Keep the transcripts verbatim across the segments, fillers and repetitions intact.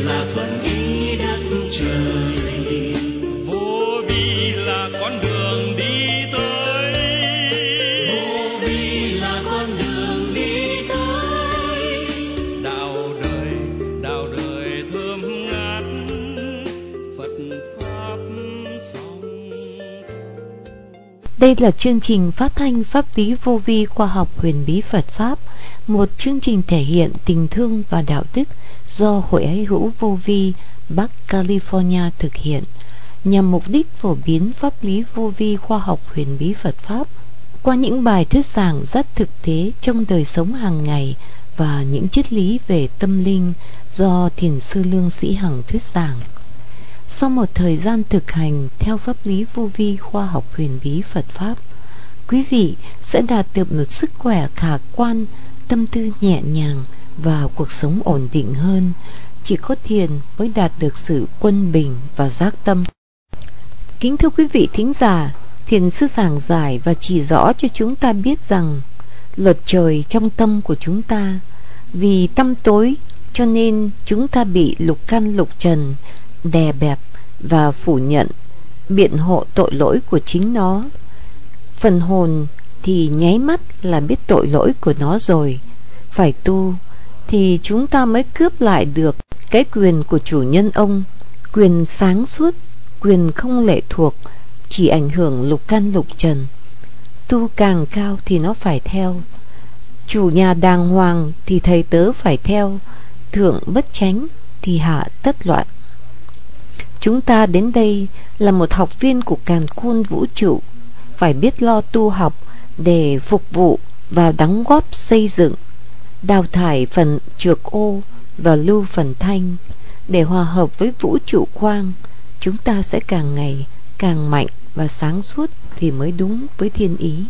là thuận ý đất trời, vô vi là con đường đi tới, vô vi là con đường đi tới, đạo đời đạo đời thơm ngát, Phật pháp song. Đây là chương trình phát thanh pháp lý vô vi khoa học huyền bí Phật Pháp, một chương trình thể hiện tình thương và đạo đức do Hội Ái Hữu Vô Vi Bắc California thực hiện, nhằm mục đích phổ biến pháp lý vô vi khoa học huyền bí Phật Pháp qua những bài thuyết giảng rất thực tế trong đời sống hàng ngày và những triết lý về tâm linh do Thiền sư Lương Sĩ Hằng thuyết giảng. Sau một thời gian thực hành theo pháp lý vô vi khoa học huyền bí Phật Pháp, quý vị sẽ đạt được một sức khỏe khả quan, tâm tư nhẹ nhàng và cuộc sống ổn định hơn. Chỉ có thiền mới đạt được sự quân bình và giác tâm. Kính thưa quý vị thính giả, Thiền sư giảng giải và chỉ rõ cho chúng ta biết rằng luật trời trong tâm của chúng ta. Vì tâm tối cho nên chúng ta bị lục căn lục trần đè bẹp và phủ nhận, biện hộ tội lỗi của chính nó. Phần hồn thì nháy mắt là biết tội lỗi của nó rồi. Phải tu thì chúng ta mới cướp lại được cái quyền của chủ nhân ông, quyền sáng suốt, quyền không lệ thuộc, chỉ ảnh hưởng lục căn lục trần. Tu càng cao thì nó phải theo. Chủ nhà đàng hoàng thì thầy tớ phải theo. Thượng bất chánh thì hạ tất loạn. Chúng ta đến đây là một học viên của càn khôn vũ trụ, phải biết lo tu học để phục vụ và đóng góp xây dựng, đào thải phần trược ô và lưu phần thanh. Để hòa hợp với vũ trụ quang, chúng ta sẽ càng ngày càng mạnh và sáng suốt thì mới đúng với thiên ý.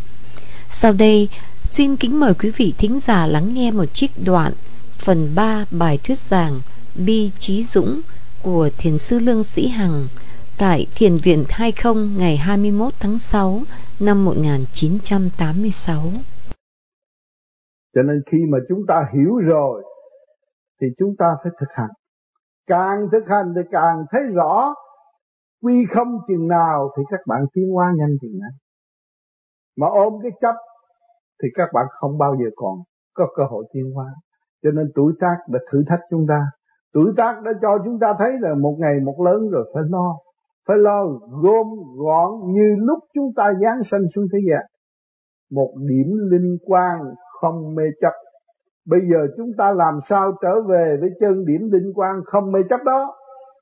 Sau đây, xin kính mời quý vị thính giả lắng nghe một trích đoạn phần ba bài thuyết giảng Bi Trí Dũng của Thiền sư Lương Sĩ Hằng tại Thiền viện hai mươi ngày hai mươi mốt tháng sáu năm một nghìn chín trăm tám mươi sáu. Cho nên khi mà chúng ta hiểu rồi thì chúng ta phải thực hành. Càng thực hành thì càng thấy rõ quy không chừng nào thì các bạn tiến hóa nhanh chừng nào. Mà ôm cái chấp thì các bạn không bao giờ còn có cơ hội tiến hóa. Cho nên tuổi tác đã thử thách chúng ta. Tuổi tác đã cho chúng ta thấy là một ngày một lớn rồi phải lo. Phải lo gom gọn như lúc chúng ta giáng sanh xuống thế gian. Một điểm linh quang không mê chấp. Bây giờ chúng ta làm sao trở về với chân điểm linh quang không mê chấp đó,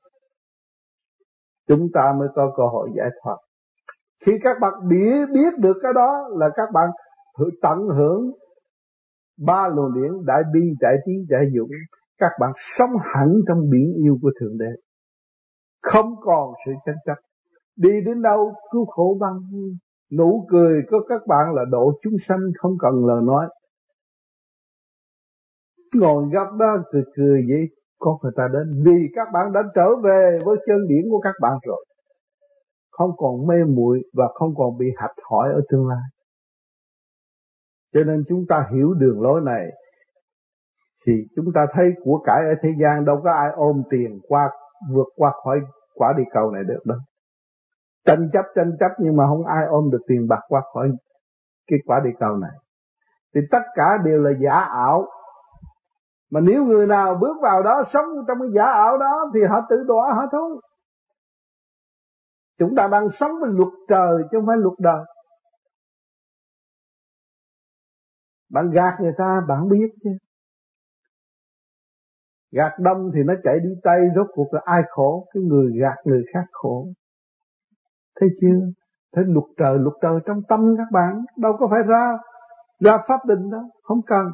chúng ta mới có cơ hội giải thoát. Khi các bạn biết, biết được cái đó là các bạn tận hưởng ba luồng điển đại bi, đại trí, đại dũng. Các bạn sống hẳn trong biển yêu của Thượng Đế, không còn sự tranh chấp. Đi đến đâu cứu khổ băng, nụ cười của các bạn là độ chúng sanh, không cần lời nói. Ngồi gấp đó cười cười vậy, có người ta đến. Vì các bạn đã trở về với chân điển của các bạn rồi, không còn mê muội và không còn bị hạch hỏi ở tương lai. Cho nên chúng ta hiểu đường lối này thì chúng ta thấy của cải ở thế gian đâu có ai ôm tiền qua vượt qua khỏi quả địa cầu này được đâu. Tranh chấp tranh chấp nhưng mà không ai ôm được tiền bạc qua khỏi cái quả địa cầu này. Thì tất cả đều là giả ảo. Mà nếu người nào bước vào đó sống trong cái giả ảo đó thì họ tự đọa họ thôi. Chúng ta đang sống với luật trời chứ không phải luật đời. Bạn gạt người ta bạn biết chứ. Gạt đông thì nó chạy đi Tây, rốt cuộc là ai khổ? Cái người gạt người khác khổ. Thấy chưa? Thấy luật trời, luật trời trong tâm các bạn, đâu có phải ra ra pháp định đâu, không cần.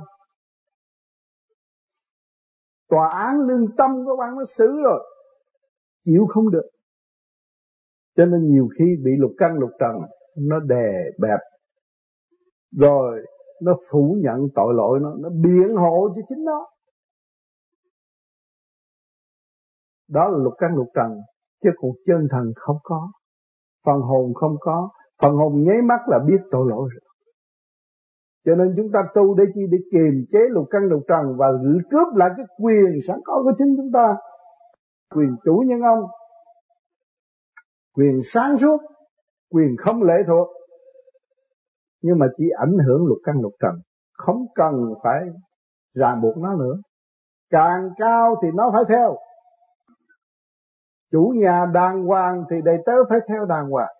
Tòa án lương tâm của bạn nó xử rồi, chịu không được. Cho nên nhiều khi bị lục căn lục trần nó đè bẹp, rồi nó phủ nhận tội lỗi nó, nó biện hộ cho chính nó. Đó là lục căn lục trần, chứ còn chân thần không có, phần hồn không có. Phần hồn nháy mắt là biết tội lỗi rồi. Cho nên chúng ta tu để chi? Để kiềm chế lục căn lục trần và cướp lại cái quyền sẵn có của chính chúng ta. quyền chủ nhân ông, quyền sáng suốt, quyền không lệ thuộc, nhưng mà chỉ ảnh hưởng lục căn lục trần, không cần phải ràng buộc nó nữa. Càng cao thì nó phải theo. Chủ nhà đàng hoàng thì đệ tớ phải theo đàng hoàng.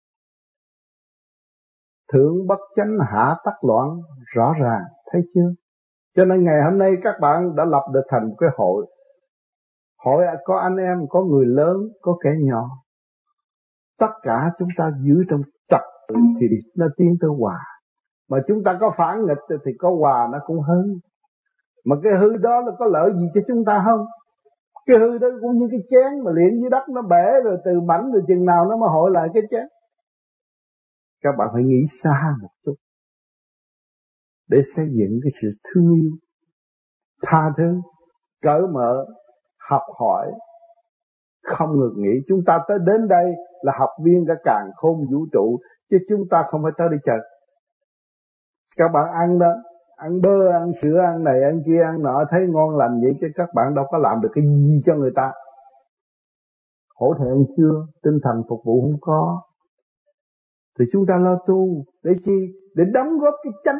Thượng bất chánh hạ tắc loạn, rõ ràng thấy chưa? Cho nên ngày hôm nay các bạn đã lập được thành một cái hội. Hội có anh em, có người lớn, có kẻ nhỏ. Tất cả chúng ta giữ trong trật tự thì nó tiến tới hòa. Mà chúng ta có phản nghịch thì có hòa nó cũng hư. Mà cái hư đó là có lợi gì cho chúng ta không? Cái hư đó cũng như cái chén mà liễn dưới đất nó bể rồi từ mảnh rồi chừng nào nó mới hội lại cái chén. Các bạn phải nghĩ xa một chút để xây dựng cái sự thương yêu, tha thứ, cởi mở, học hỏi, không ngừng nghỉ. Chúng ta tới đến đây là học viên cả càn khôn vũ trụ, chứ chúng ta không phải tới đi chơi. Các bạn ăn đó, ăn bơ, ăn sữa, ăn này, ăn kia, ăn nọ, thấy ngon lành vậy chứ các bạn đâu có làm được cái gì cho người ta. Hổ thẹn chưa, tinh thần phục vụ không có. Thì chúng ta lo tu, để chi? Để đóng góp cái chánh.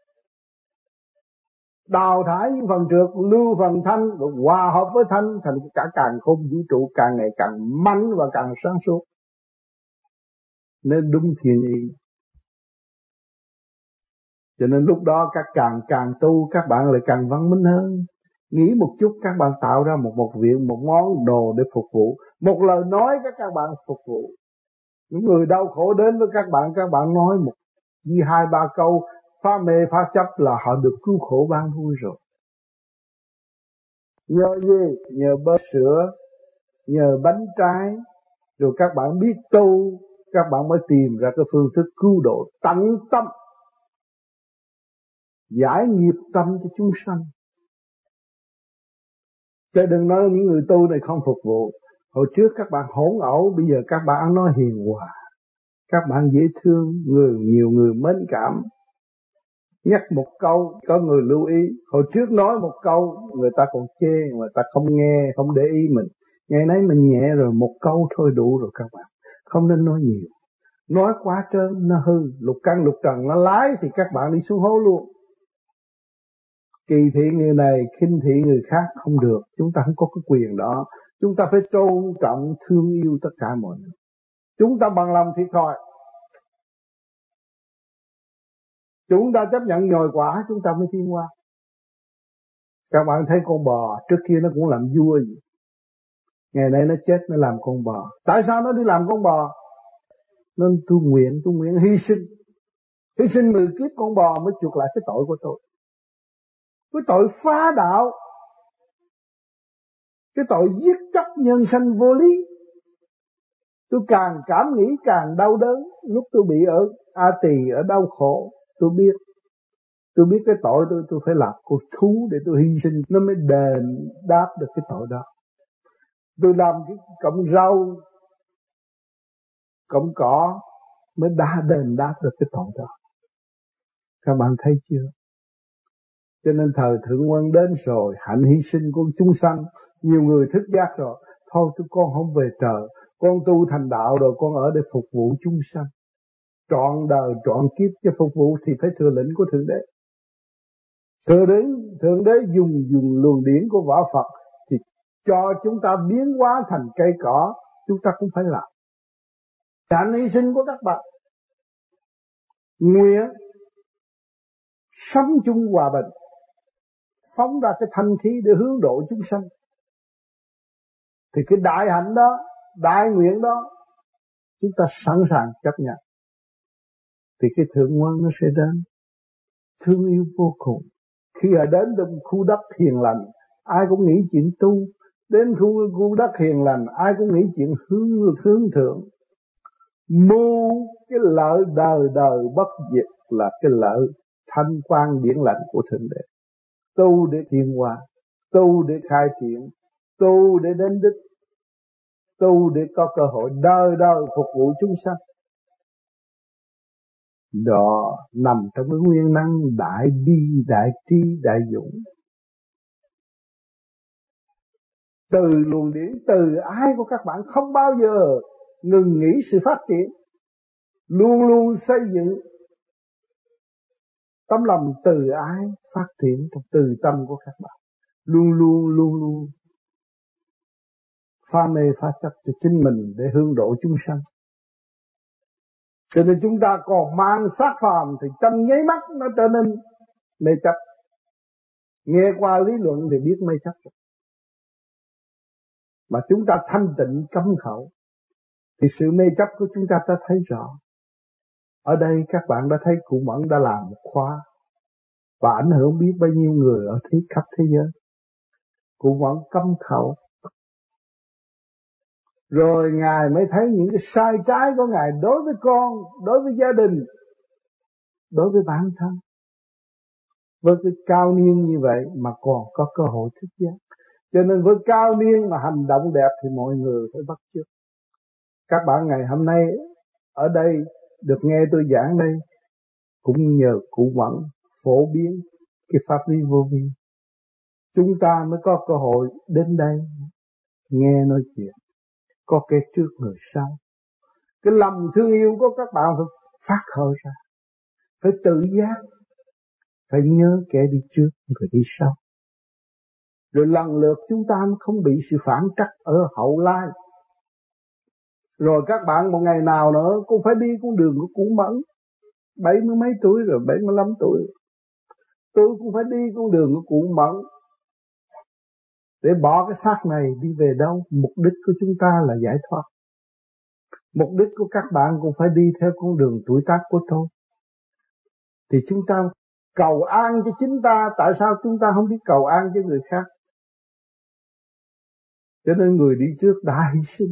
Đào thải những phần trượt, lưu phần thanh, rồi hòa hợp với thanh, thành cả càn khôn vũ trụ càng ngày càng mạnh và càng sáng suốt. Nên đúng thiên ý. Cho nên lúc đó các càng càng tu, các bạn lại càng văn minh hơn. Nghĩ một chút, các bạn tạo ra một một viện, một món đồ để phục vụ. Một lời nói các các bạn phục vụ. Những người đau khổ đến với các bạn, các bạn nói một hai ba câu phá mê phá chấp là họ được cứu khổ ban vui rồi. Nhờ gì? Nhờ bơ sữa, nhờ bánh trái, rồi các bạn biết tu, các bạn mới tìm ra cái phương thức cứu độ tận tâm, giải nghiệp tâm cho chúng sanh. Chứ đừng nói những người tu này không phục vụ. Hồi trước các bạn hỗn ẩu, bây giờ các bạn nói hiền hòa, các bạn dễ thương, người nhiều người mến cảm. Nhắc một câu có người lưu ý. Hồi trước nói một câu người ta còn chê, người ta không nghe, không để ý mình. Ngày nay mình nhẹ rồi, một câu thôi đủ rồi các bạn. Không nên nói nhiều. Nói quá trơn nó hư. Lục căn lục trần nó lái thì các bạn đi xuống hố luôn. Kỳ thị người này, khinh thị người khác không được. Chúng ta không có cái quyền đó. Chúng ta phải tôn trọng, thương yêu tất cả mọi người. Chúng ta bằng lòng thiệt thòi. Chúng ta chấp nhận nhồi quả, chúng ta mới tiến qua. Các bạn thấy con bò, trước kia nó cũng làm vua gì. Ngày nay nó chết nó làm con bò. Tại sao nó đi làm con bò? Nên tôi nguyện, tôi nguyện hy sinh. Hy sinh mười kiếp con bò mới chuộc lại cái tội của tôi. Cái tội phá đạo. Cái tội giết chóc nhân sanh vô lý. Tôi càng cảm nghĩ càng đau đớn. Lúc tôi bị ở A Tỳ, ở đau khổ, tôi biết. Tôi biết cái tội tôi tôi phải làm con thú để tôi hy sinh, nó mới đền đáp được cái tội đó. Tôi làm cái cọng rau, cọng cỏ mới đã đền đáp được cái tội đó. Các bạn thấy chưa? Cho nên thời thượng quân đến rồi, hạnh hy sinh của chúng sanh. Nhiều người thức giác rồi, thôi tôi con không về trời, con tu thành đạo rồi, con ở để phục vụ chúng sanh. Trọn đời trọn kiếp cho phục vụ thì phải thừa lệnh của Thượng Đế. Thượng Đế, Thượng Đế dùng dùng luồng điển của võ Phật thì cho chúng ta biến hóa thành cây cỏ, chúng ta cũng phải làm. Hạnh hy sinh của các bạn, nguyện sống chung hòa bình, phóng ra cái thanh khí để hướng độ chúng sanh. Thì cái đại hạnh đó, đại nguyện đó, chúng ta sẵn sàng chấp nhận. Thì cái thượng quân nó sẽ đến, thương yêu vô cùng. Khi ở đến trong khu đất hiền lành, ai cũng nghĩ chuyện tu. Đến khu, khu đất hiền lành, ai cũng nghĩ chuyện hướng, hướng thượng. Mưu cái lợi đời đời bất diệt là cái lợi thanh quan điển lành của Thượng Đế. Tu để thiên hòa, tu để khai triển, tu để đến đích, tu để có cơ hội đời đời phục vụ chúng sanh. Đó nằm trong cái nguyên năng đại bi, đại trí, đại dũng. Từ luồng điển, từ ái của các bạn không bao giờ ngừng nghỉ sự phát triển, luôn luôn xây dựng tấm lòng từ ái phát triển trong từ tâm của các bạn, luôn luôn luôn luôn phá mê phá chấp cho chính mình để hướng độ chúng sanh. Cho nên chúng ta còn mang xác phàm thì trong nháy mắt nó trở nên mê chấp. Nghe qua lý luận thì biết mê chấp rồi. Mà chúng ta thanh tịnh cấm khẩu thì sự mê chấp của chúng ta ta thấy rõ. Ở đây các bạn đã thấy cụ Mẫn đã làm một khóa và ảnh hưởng biết bao nhiêu người ở thế khắp thế giới. Cụ Mẫn cấm khẩu. Rồi Ngài mới thấy những cái sai trái của Ngài đối với con, đối với gia đình, đối với bản thân. Với cái cao niên như vậy mà còn có cơ hội thức giác. Cho nên với cao niên mà hành động đẹp thì mọi người phải bắt chước. Các bạn ngày hôm nay ở đây được nghe tôi giảng đây cũng nhờ cụ Mẫn phổ biến cái pháp lý vô vi. Chúng ta mới có cơ hội đến đây nghe nói chuyện, có kẻ trước người sau. Cái lòng thương yêu của các bạn phải phát khởi ra, phải tự giác, phải nhớ kẻ đi trước người đi sau. Rồi lần lượt chúng ta không bị sự phản trắc ở hậu lai. Rồi các bạn một ngày nào nữa cũng phải đi con đường của cụ Mẫn, bảy mươi mấy tuổi rồi, bảy mươi lăm tuổi. Tôi cũng phải đi con đường của cụ Mẫn để bỏ cái xác này đi về đâu. Mục đích của chúng ta là giải thoát. Mục đích của các bạn cũng phải đi theo con đường tuổi tác của tôi. Thì chúng ta cầu an cho chính ta, tại sao chúng ta không biết cầu an cho người khác? Cho nên người đi trước đã hy sinh,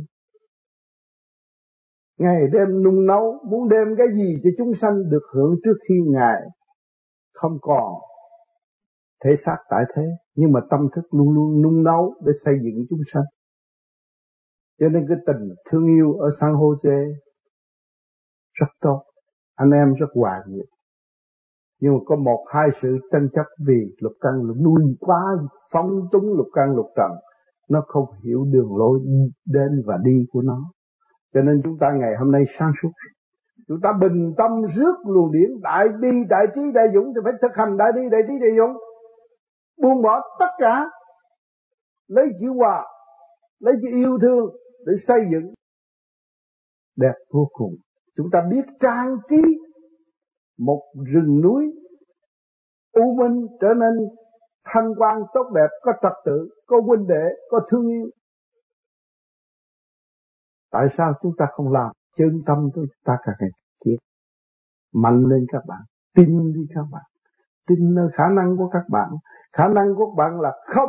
ngày đêm nung nấu, muốn đem cái gì cho chúng sanh được hưởng trước khi Ngài không còn thể xác tại thế, nhưng mà tâm thức luôn luôn nung nấu để xây dựng chúng sanh. Cho nên cái tình thương yêu ở San Jose rất tốt, anh em rất hòa nhiệt. Nhưng mà có một hai sự tranh chấp vì lục căn lục nuôi quá phóng túng lục căn lục trần, nó không hiểu đường lối đến và đi của nó. Cho nên chúng ta ngày hôm nay sáng suốt, chúng ta bình tâm rước luồng điển đại bi đại trí đại dũng thì phải thực hành đại bi đại trí đại dũng, buông bỏ tất cả, lấy chữ hòa, lấy chữ yêu thương để xây dựng đẹp vô cùng. Chúng ta biết trang trí một rừng núi u minh trở nên thanh quang tốt đẹp, có trật tự, có huynh đệ, có thương yêu. Tại sao chúng ta không làm? Chân tâm chúng ta càng ngày chết. Mạnh lên các bạn, tin đi các bạn, tin nơi khả năng của các bạn. Khả năng của các bạn là không.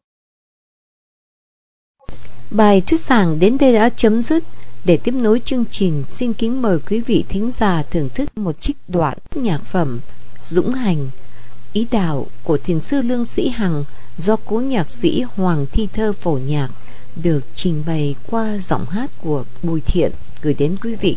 Bài thuyết giảng đến đây đã chấm dứt. Để tiếp nối chương trình, xin kính mời quý vị thính giả thưởng thức một trích đoạn nhạc phẩm Dũng Hành, ý đạo của thiền sư Lương Sĩ Hằng do cố nhạc sĩ Hoàng Thi Thơ phổ nhạc, được trình bày qua giọng hát của Bùi Thiện gửi đến quý vị.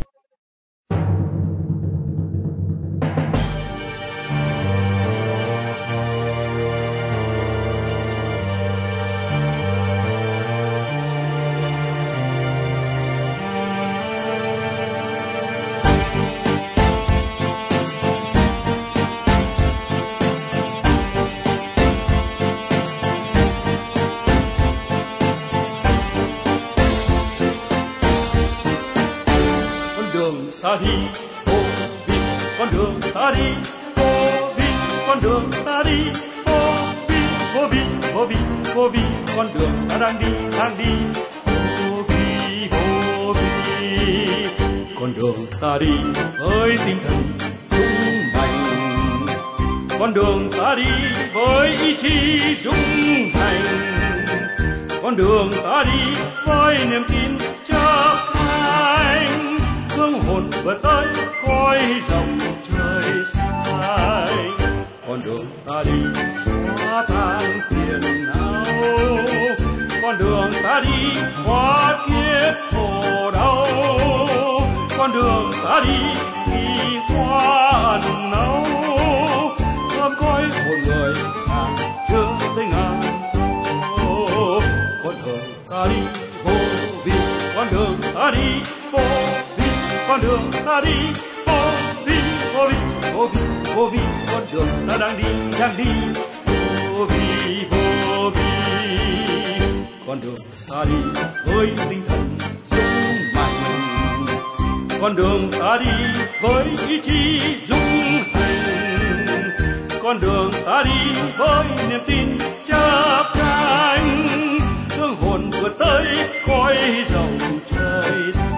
Ta đi vô vi, con đường ta đi vô vi, con đường ta đi vô vi, vô vi, vô vi, vô vi, con đường ta đang đi, đang đi vô vi, vô vi, con đường ta đi với tinh thần dũng mạnh, con đường ta đi với ý chí dũng hành, con đường ta đi với niềm tin chấp anh. Hương hồn vượt tới khói dòng trời xanh, con đường ta đi xóa tan phiền não, con đường ta đi hóa kiếp khổ đau, con đường ta đi khi qua ẩn náu, thơm khói hồn người càng chưa tới ngàn sâu, con đường ta đi vô vi, con đường ta đi vô vi, con đường ta đi vô vi, vô vi, vô vi, vô vi, con đường ta đang đi, đang đi vô vi, vô vi, con đường ta đi với tinh thần dũng mạnh, con đường ta đi với ý chí dũng hành, con đường ta đi với niềm tin chấp cánh, hương hồn vượt tới cõi dầu trời xanh.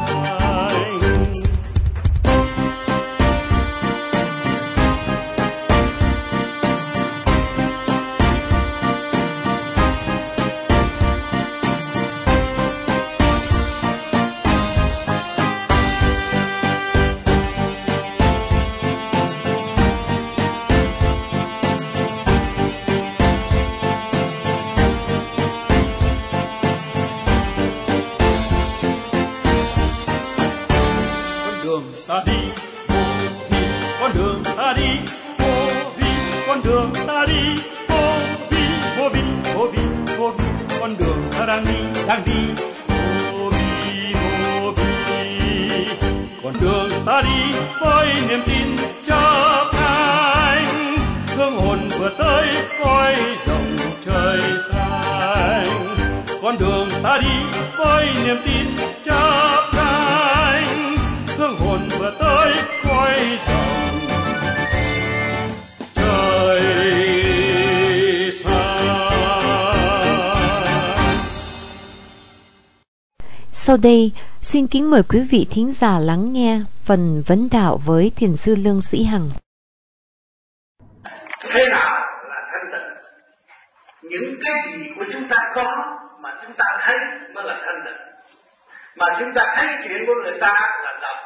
Ta đi vô vi, con đường ta đi vô vi, con đường ta đi vô vi, vô vi, vô vi, vô vi, con đường ta đang đi, đang đi vô vi, vô vi, con đường ta đi với niềm tin chấp cánh, hương hồn vừa tới cõi rộng trời xanh, con đường ta đi với niềm tin chấp cánh, hương hồn vừa tới cõi rộng trời xanh. Sau đây, xin kính mời quý vị thính giả lắng nghe phần vấn đạo với Thiền sư Lương Sĩ Hằng. Thế nào là thanh tịnh? Những cái gì của chúng ta có mà chúng ta thấy mới là thanh tịnh. Mà chúng ta thấy chuyện của người ta là động.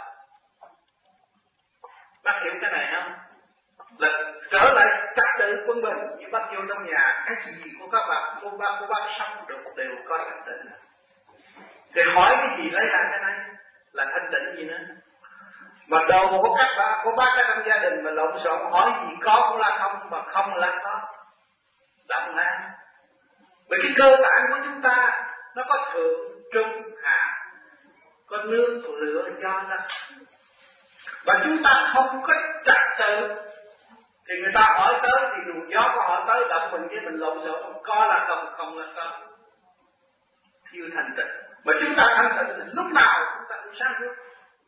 Bác hiểu cái này không? Là trở lại trật tự quân bình. Như bác vô trong nhà, cái gì của các bạn, cô bác, cô bác sống được đều có thanh tịnh. Thì hỏi cái gì lấy ra cái này là thanh tịnh gì nữa? Mà đồ của các bạn, của bác trong gia đình mà lộn xộn, hỏi gì có cũng là không, mà không là có. Động là bởi cái cơ bản của chúng ta nó có thượng, trung, hạ, có nước, lửa, gió, đất. Và chúng ta không có trật tự thì người ta hỏi tới thì dù gió có hỏi tới, động mình với mình lộn xộn, có là không, không là có. Thiếu thanh tịnh. Mà chúng ta thanh tịnh thì lúc nào chúng ta cũng sáng suốt.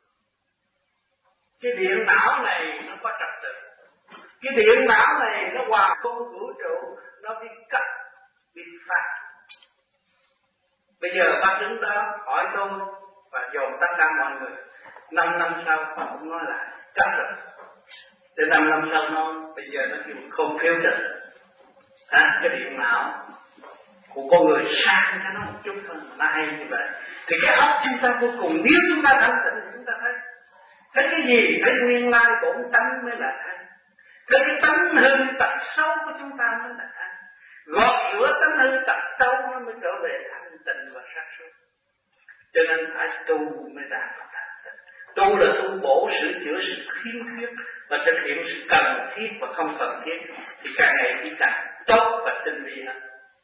Cái điện não này nó có trật tự. Cái điện não này nó hòa không vũ trụ, nó biết cắt, biết phát. Bây giờ bác đứng đó hỏi tôi và dồn tất cả mọi người. Năm năm sau cũng nói lại, cắt rồi. Để năm năm sau nói, bây giờ nó kêu không khéo trật. À, cái điện não của con người sang cho nó một chút thôi, nó hay như vậy. Thì cái óc chúng ta vô cùng, nếu chúng ta thanh tịnh thì chúng ta thấy thấy cái gì? Thấy nguyên lai bổn tánh mới là thanh. Thấy cái tánh hư tật xấu của chúng ta mới là thanh. Gọt rửa tánh hư tật xấu nó mới trở về thanh tịnh và sáng suốt. Cho nên phải tu mới đạt được thanh tịnh. Tu là tu bổ sửa chữa sự khiếm khuyết và thực hiện sự cần thiết và không cần thiết, thì càng ngày chỉ càng tốt và tinh vi hơn.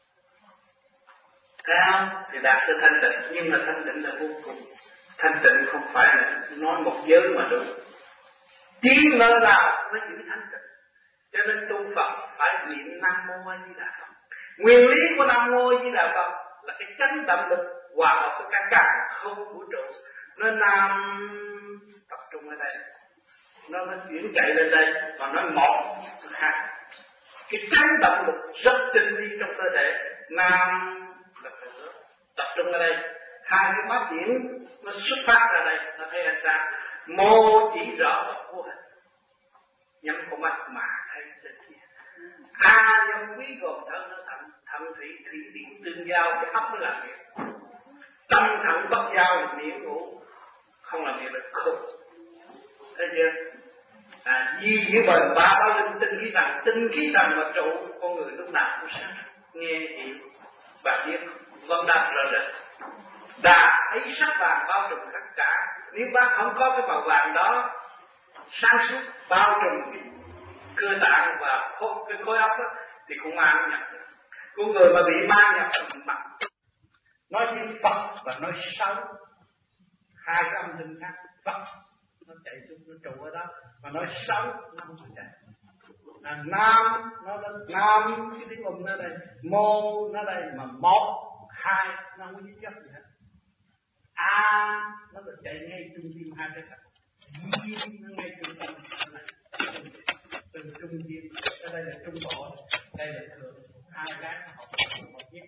Thấy không? Thì đạt được thanh tịnh, nhưng mà thanh tịnh là vô cùng. Thanh tịnh không phải là nói một giới mà đúng. Tiếng nơi nào mới giữ thanh tịnh. Cho nên tu Phật phải niệm Nam Mô A Di Đà Phật. Nguyên lý của Nam Mô A Di Đà Phật là cái chánh động lực hòa hợp với cả cả không vũ trụ. Nó nam tập trung ở đây, nó nó chuyển chạy lên đây, mà nó một hai. Cái chánh động lực rất tinh vi trong cơ thể. Nam là lửa tập trung ở đây, hai cái mắt diễn nó xuất phát ra đây, nó thấy anh ta mô chỉ rõ và vô hình. Nhắm con mắt mà thấy trên kia. A nhân quý gồm thận nó thận, thận thủy thủy điện tương giao, cái óc mới làm việc. Tâm thận bất giao, miệng ngủ không làm việc được khùng. Thấy chưa? À, di với bền ba bao linh tinh khí rằng, tinh khí rằng mà trụ con người lúc nào cũng sáng nghe hiểu và biết vấn đáp rõ rệt. Đà thấy sắc vàng bao trùm tất cả. Nếu bác không có cái màu vàng đó sáng suốt bao trùm cái cơ tạng và khối, cái khối óc đó, thì cũng ma nhập được. Con người mà bị ma nhập thành mặt nói tiếng Phật và nói xấu, hai cái âm thanh khác. Phật nó chạy xuống nó trụ ở đó, mà nói xấu nó không chạy. À, nam nó là nam, cái tiếng âm nó đây, mô nó đây, mà một hai nó không có dính dấp gì hết. A nó là chạy ngay trung tim hai cái cạnh, Di nó ngay trung tâm này, từ trung tim, ở đây là trung bộ, đây là thượng, hai cái nó học một nhất.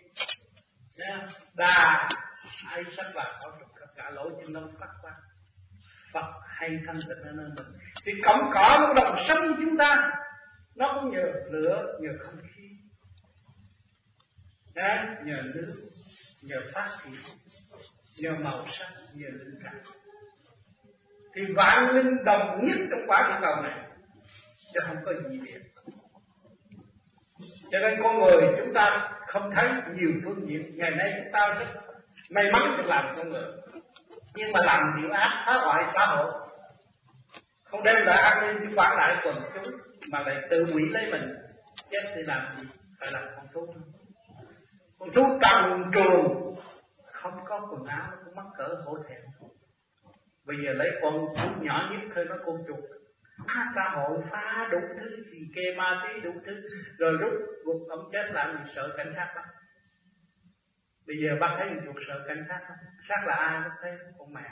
Đà ai sắc vào có trục tất cả lỗ chân lông phát qua. Phật hay thanh tịnh ở nơi mình. Thì cọng cỏ của đồng sống của chúng ta nó cũng nhờ lửa, nhờ không khí, à, nhờ nước, nhờ phát triển, nhờ màu sắc, nhờ linh cảm. Thì vạn linh đồng nhất trong quả địa cầu này, chứ không có gì biệt. Cho nên con người chúng ta không thấy nhiều phương diện. Ngày nay chúng ta rất may mắn được làm con người, nhưng mà làm điều ác phá hoại xã hội, không đem lại an ninh cho quản lại quần chúng, mà lại tự hủy lấy mình. Chết thì làm gì? Phải làm con thú. Con thú trần truồng, không có quần áo nó cũng mắc cỡ hổ thẹn. Bây giờ lấy con thú nhỏ nhất thôi, nó con chuột. À, xã hội phá đủ thứ, xì kê ma túy đủ thứ, rồi rút gục ông chết làm gì sợ cảnh sát lắm. Bây giờ bác thấy chuột sợ cảnh sát lắm. Sát là ai bác thấy? Con mèo.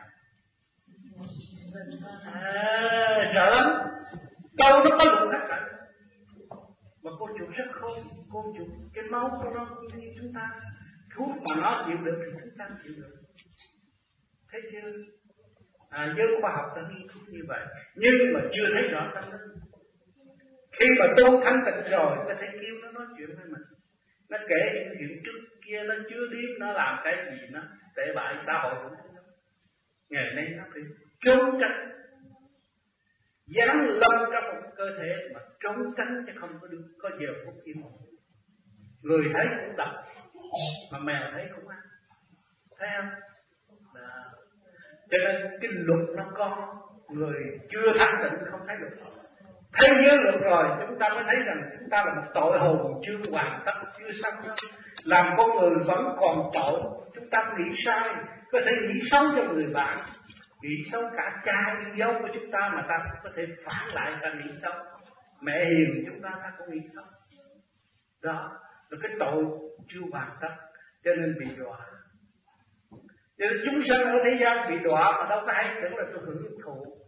À, sợ lắm. Đâu nó có luật hết cả. Mà con chuột rất khôn. Con chuột, cái máu của nó cũng như chúng ta. Thuốc mà nó chịu được thì chúng ta chịu được. Thấy chưa? À, giới khoa học đã nghiên cứu như vậy, nhưng mà chưa thấy rõ tâm linh. Khi mà tu thanh tịnh rồi, có thể kêu nó nói chuyện với mình, nó kể những chuyện trước kia nó chưa biết nó làm cái gì, nó tệ bại xã hội cũng thế. Ngày nay nó phải trốn tránh, dám lâm trong một cơ thể mà trốn tránh, chứ không có được có giờ phút yên ổn. Người thấy cũng đập, mà mèo thấy cũng ăn, thấy không? Đó. Cho nên cái luật nó có, người chưa thanh tịnh không thấy luật. Thấy giới luật rồi chúng ta mới thấy rằng chúng ta là một tội hồn chưa hoàn tất, chưa xong đó. Làm con người vẫn còn tội. Chúng ta nghĩ sai, có thể nghĩ xấu cho người bạn, nghĩ xấu cả cha yêu dâu của chúng ta, mà ta có thể phản lại ta nghĩ xấu. Mẹ hiền chúng ta ta cũng nghĩ xấu. Đó là cái tội chưa hoàn tất, cho nên bị đọa. Cho nên chúng sanh ở thế gian bị đọa mà đâu có hay tưởng là tôi hưởng thụ.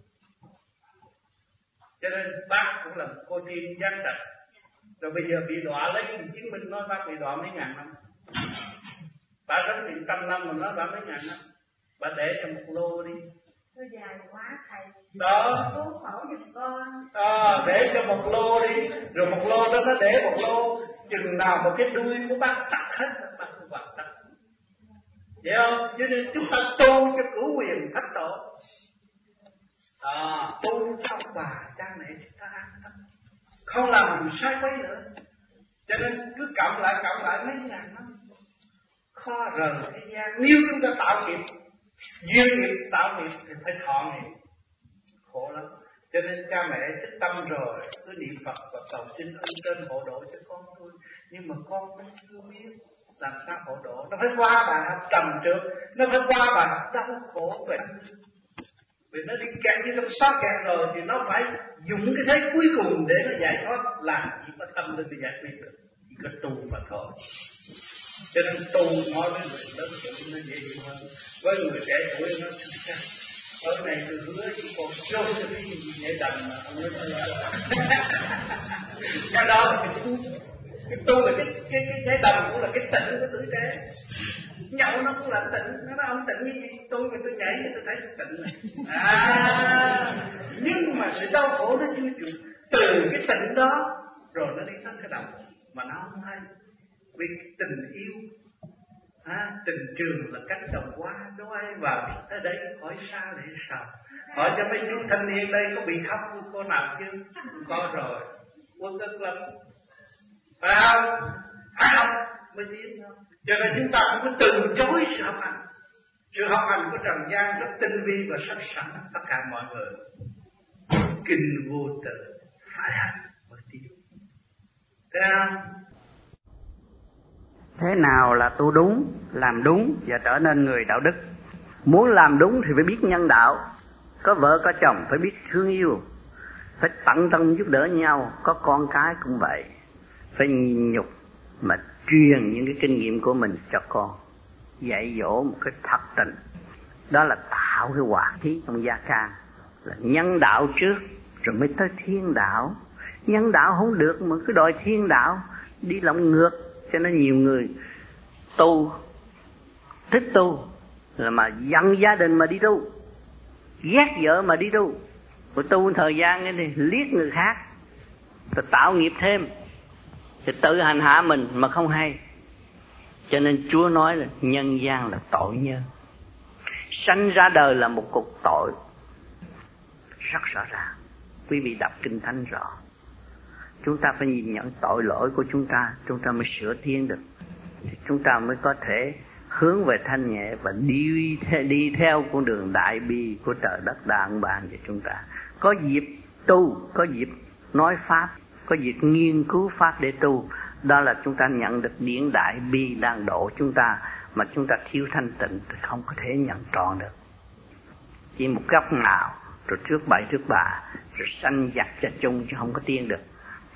Cho nên bác cũng là một cô tiên gian trạch. Rồi bây giờ bị đọa lấy chứng minh nói bác bị đọa mấy ngàn năm. Bà sống tiền trăm năm mà nói bà mấy ngàn năm. Bà để cho một lô đi. Tôi dài quá thầy. Đó. Cứu khổ giùm con. À, để cho một lô đi. Rồi một lô đó nó để một lô. Chừng nào một cái đuôi của bác tắt hết, bác không hoàn tất. Vậy không? Cho nên chúng ta tu cho cửu quyền thất tổ. À, tu cho bà cha mẹ chúng ta an tâm, không làm gì sai quấy nữa. Cho nên cứ cộng lại cộng lại mấy ngàn năm, khó rời thế gian. Nếu chúng ta tạo nghiệp, duyên nghiệp tạo nghiệp thì phải thọ nghiệp, khổ lắm. Cho nên cha mẹ thích tâm rồi cứ niệm Phật và cầu xin ơn trên hộ độ cho con thôi. Nhưng mà con nó chưa biết làm sao hộ độ. Nó phải qua bài học trầm trượt, nó phải qua bài học đau khổ về vì nó đi kẹt như trong xóa kẹt rồi thì nó phải dùng cái thế cuối cùng để nó giải thoát. Làm chỉ có tâm linh để giải quyết được, chỉ có tu mà thôi. Cho nên tu nói với người lớn tuổi nó dễ hiểu hơn, với người trẻ tuổi nó thực chất. Ở này tôi hứa chỉ còn vô cho cái gì nhẹ đầm mà không nói là cái đó là cái tu. Cái tu là cái cái cái nhẹ đầm cũng là cái tịnh của tuổi trẻ. Nhậu nó cũng là tịnh, nó nói ông tịnh như gì, tôi mà tôi nhảy thì tôi thấy tịnh này. À, nhưng mà sự đau khổ nó chưa chịu. Từ cái tịnh đó rồi nó đi tới cái động mà nó không hay. Vì tình yêu, à, tình trường là cách đồng hoa, đâu ai vào tới đây hỏi sao để sao. Hỏi cho mấy chú thanh niên đây có bị khóc của cô nào chưa? Không có rồi, quân ức lắm. Phải không? Phải không? Mới tiến không? Cho nên chúng ta không có từ chối sự học hành. Sự học hành của trần gian rất tinh vi và sắc sẵn tất cả mọi người. Kinh vô tự, phải hành mới tiến. Thấy không? Thế nào là tu đúng, làm đúng và trở nên người đạo đức? Muốn làm đúng thì phải biết nhân đạo. Có vợ có chồng phải biết thương yêu, phải tận tâm giúp đỡ nhau. Có con cái cũng vậy, phải nhịn nhục mà truyền những cái kinh nghiệm của mình cho con, dạy dỗ một cái thật tình. Đó là tạo cái hòa khí trong gia can, là nhân đạo trước rồi mới tới thiên đạo. Nhân đạo không được mà cứ đòi thiên đạo, đi lộn ngược. Cho nên nhiều người tu, thích tu là mà giận gia đình mà đi tu, ghét vợ mà đi tu, rồi tu thời gian ấy thì liếc người khác, rồi tạo nghiệp thêm, thì tự hành hạ mình mà không hay. Cho nên Chúa nói là nhân gian là tội nhân, sanh ra đời là một cục tội rất rõ ràng. Quý vị đọc Kinh Thánh rõ. Chúng ta phải nhìn nhận tội lỗi của chúng ta, chúng ta mới sửa thiên được, chúng ta mới có thể hướng về thanh nhẹ và đi theo, đi theo con đường đại bi của trời đất đàng ban cho chúng ta. Có dịp tu, có dịp nói pháp, có dịp nghiên cứu pháp để tu. Đó là chúng ta nhận được điển đại bi đang độ chúng ta, mà chúng ta thiếu thanh tịnh thì không có thể nhận trọn được. Chỉ một góc nào rồi trước bậy trước bạ, rồi sanh giặc cho chung chứ không có tiên được.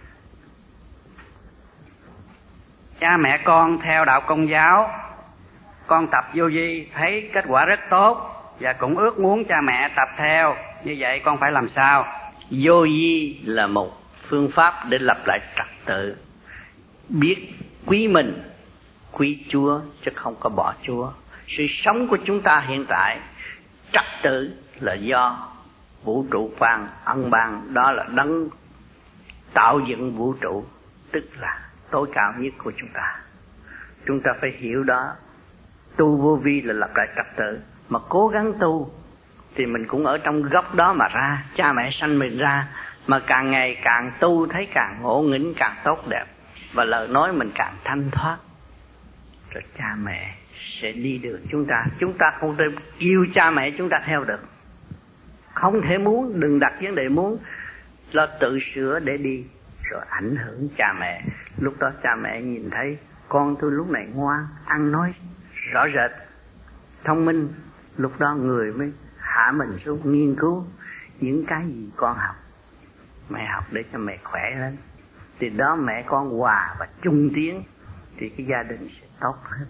Cha mẹ con theo đạo Công giáo, con tập vô vi thấy kết quả rất tốt và cũng ước muốn cha mẹ tập theo. Như vậy con phải làm sao? Vô vi là một phương pháp để lập lại trật tự, biết quý mình, quý Chúa chứ không có bỏ Chúa. Sự sống của chúng ta hiện tại trật tự là do vũ trụ ban ân ban, đó là đấng tạo dựng vũ trụ, tức là tối cao nhất của chúng ta. Chúng ta phải hiểu đó. Tu vô vi là lập lại trật tự, mà cố gắng tu thì mình cũng ở trong góc đó mà ra. Cha mẹ sanh mình ra, mà càng ngày càng tu thấy càng ngộ nghĩnh, càng tốt đẹp, và lời nói mình càng thanh thoát, rồi cha mẹ sẽ đi được chúng ta. Chúng ta không thể kêu cha mẹ chúng ta theo được, không thể muốn, đừng đặt vấn đề muốn, lo tự sửa để đi, rồi ảnh hưởng cha mẹ. Lúc đó cha mẹ nhìn thấy con tôi lúc này ngoan, ăn nói rõ rệt, thông minh, lúc đó người mới hạ mình xuống nghiên cứu những cái gì con học. Mẹ học để cho mẹ khỏe lên, thì đó mẹ con hòa và chung tiến, thì cái gia đình sẽ tốt hơn.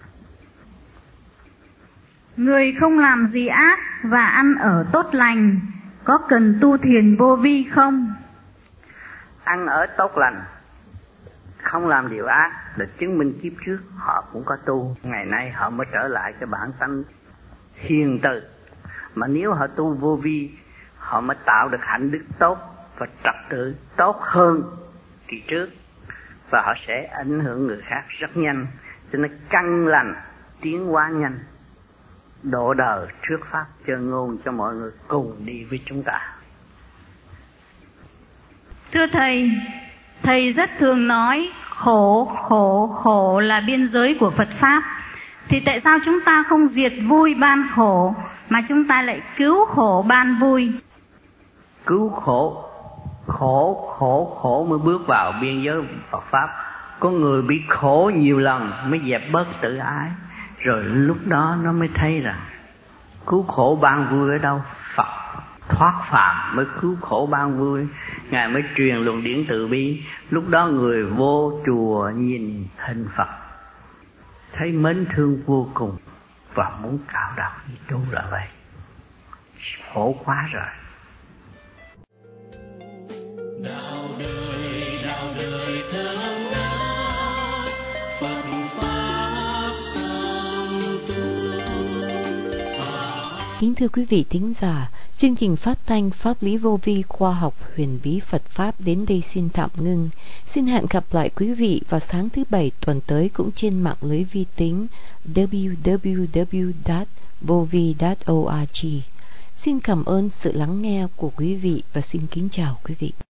Người không làm gì ác và ăn ở tốt lành, có cần tu thiền vô vi không? Ăn ở tốt lành, không làm điều ác là chứng minh kiếp trước họ cũng có tu. Ngày nay họ mới trở lại cái bản tánh hiền từ. Mà nếu họ tu vô vi, họ mới tạo được hạnh đức tốt và trật tự tốt hơn kỳ trước, và họ sẽ ảnh hưởng người khác rất nhanh. Cho nên căn lành tiến hóa nhanh, độ đời trước pháp chân ngôn cho mọi người cùng đi với chúng ta. Thưa Thầy, Thầy rất thường nói khổ, khổ, khổ là biên giới của Phật Pháp. Thì tại sao chúng ta không diệt vui ban khổ, mà chúng ta lại cứu khổ ban vui? Cứu khổ, khổ, khổ, khổ mới bước vào biên giới Phật Pháp. Có người bị khổ nhiều lần mới dẹp bớt tự ái, rồi lúc đó nó mới thấy rằng cứu khổ ban vui ở đâu? Phật thoát phàm mới cứu khổ ban vui. Ngài mới truyền luận điển từ bi. Lúc đó người vô chùa nhìn hình Phật, thấy mến thương vô cùng và muốn cạo đầu đi tu là vậy. Khổ quá rồi. Đạo đời, đạo đời thơm ngát, Phật pháp song tu. Kính thưa quý vị thính giả, chương trình phát thanh Pháp lý vô vi khoa học huyền bí Phật Pháp đến đây xin tạm ngưng. Xin hẹn gặp lại quý vị vào sáng thứ Bảy tuần tới cũng trên mạng lưới vi tính w w w chấm vovi chấm org. Xin cảm ơn sự lắng nghe của quý vị và xin kính chào quý vị.